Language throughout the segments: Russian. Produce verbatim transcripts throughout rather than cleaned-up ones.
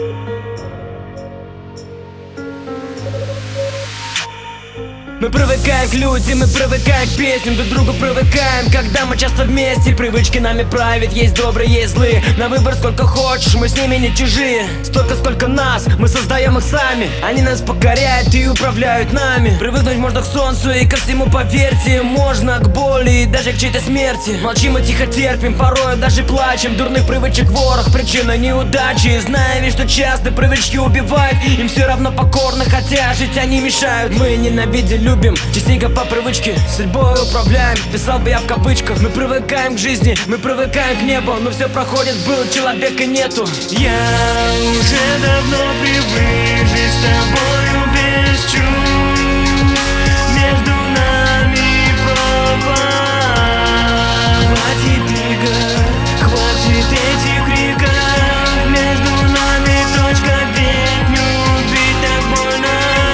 Мы привыкаем к людям, мы привыкаем к песням, друг к другу привыкаем, когда мы часто вместе. Привычки нами правят, есть добрые, есть злые. На выбор сколько хочешь, мы с ними не чужие. Столько, сколько нас, мы создаем их сами. Они нас покоряют и управляют нами. Привыкнуть можно к солнцу и ко всему, поверьте. Можно к боли и даже к чьей-то смерти. Молчим и тихо терпим, порой даже плачем. Дурных привычек ворох, причина неудачи. Зная ведь, что часто привычки убивают. Им все равно покорно, хотя жить они мешают. Мы ненавидим, любим, частенько по привычке судьбой управляем, писал бы я в кавычках. Мы привыкаем к жизни, мы привыкаем к небу, но все проходит, был человека нету. Я уже давно привык жить с тобою без чувств. Между нами пропасть. Хватит игр, хватит этих криков. Между нами точка, ведь не убить так больно.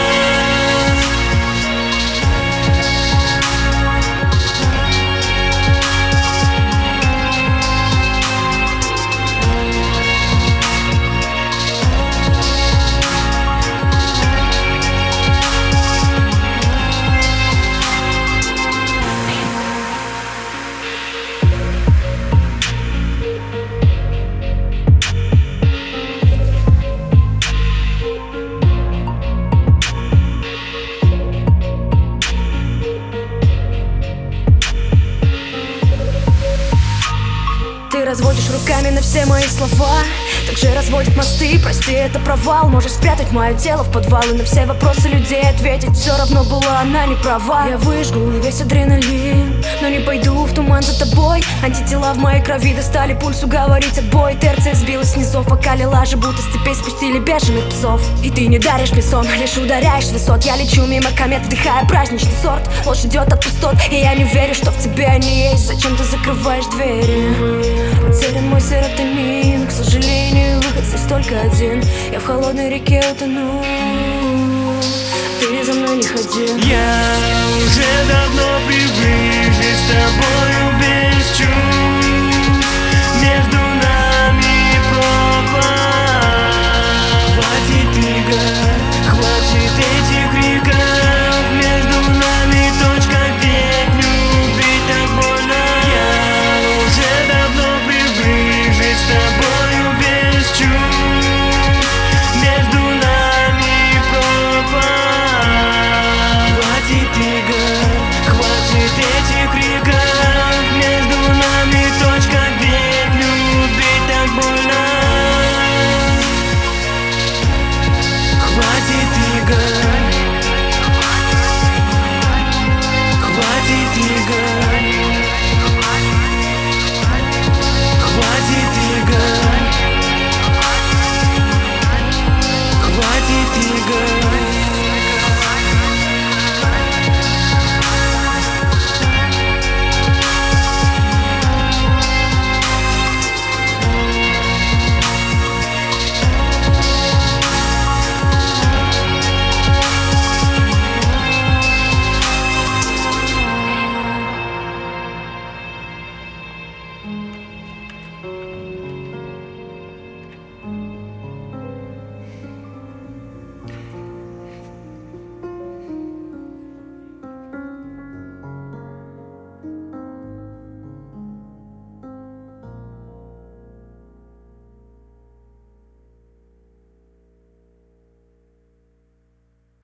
Ты разводишь руками на все мои слова, также разводит мосты, прости, это провал. Можешь спрятать мое тело в подвал и на все вопросы людей ответить. Все равно была она не права. Я выжгу весь адреналин, но не пойду в туман за тобой. Антитела в моей крови достали пульсу говорить отбой. Терция сбилась с низов, пока лила же, будто степей спустили бешеных псов. И ты не даришь мне сон, лишь ударяешь с высот. Я лечу мимо комет, вдыхая праздничный сорт. Ложь идет от пустот, и я не верю, что в тебе они есть. Зачем ты закрываешь двери? Потерян мой серотонин, к сожалению, выход здесь только один. Я в холодной реке утону, ты за мной не ходи. Я уже давно привык жить с тобою без чувств.